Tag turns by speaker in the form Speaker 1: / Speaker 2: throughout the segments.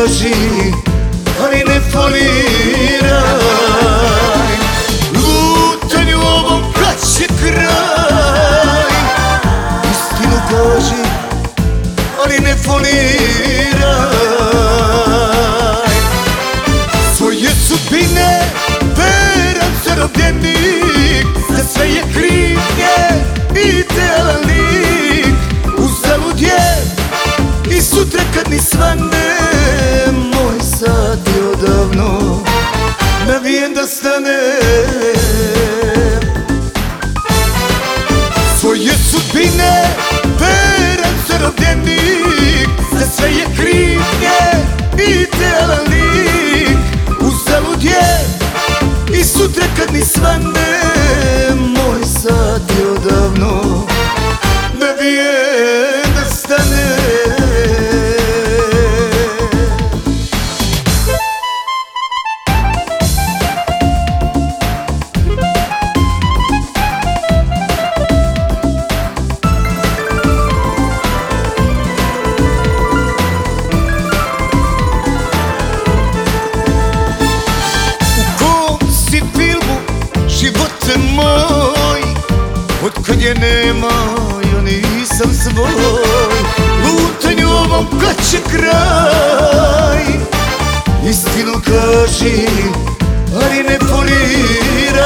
Speaker 1: kaži, ali ne foliraj. Lutanju ovom kad će kraj, istinu kaži, ali ne foliraj. Svoje sudbine veran zarobljenik, za sve je krivnje idealnik. Uzalud je i sutra kad mi svane, moj sat je odavno navijen da stane. Svoje sudbine veran zarobljenik, za sve je krivnje idealnik. Uzalud je i sutra kad mi svane, moj sat je odavno navijen da stane. Živote moj, otkad je nema, ja nisam svoj. Lutanju ovom kad će kraj, istinu kaži, ali ne foliraj.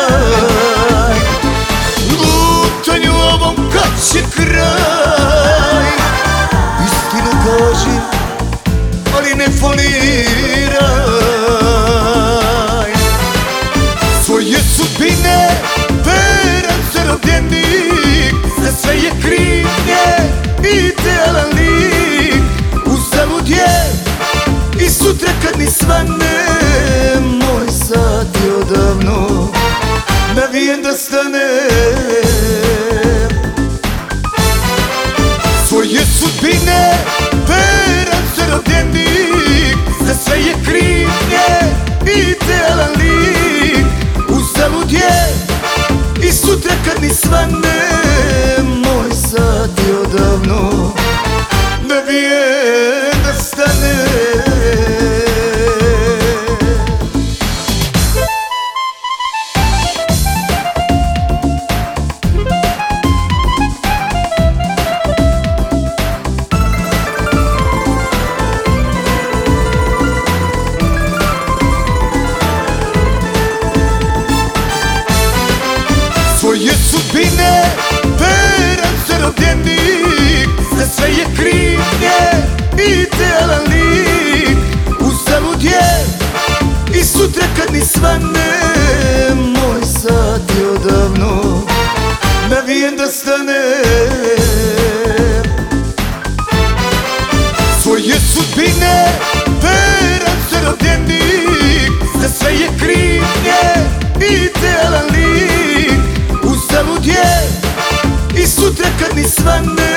Speaker 1: Lutanju ovom kad će kraj, istinu kaži, ali ne foliraj. Svoje sudbine veran zarobljenik, za sve je krivnje idealnik. Uzalud je i sutra kad mi svane, moj sat je odavno navijen da stane. Svoje sudbine veran zarobljenik, za sve je krivnje idealnik. Uzalud je i sutra kad mi svane, moj sat je odavno navijen da stane. Svoje sudbine veran zarobljenik, za sve je krivnje idealnik. Uzalud je i sutra kad mi svane, moj sat je odavno navijen da stane. Svoje sudbine veran zarobljenik, za sve je krivnje idealnik. Uzalud je i sutra kad mi svane,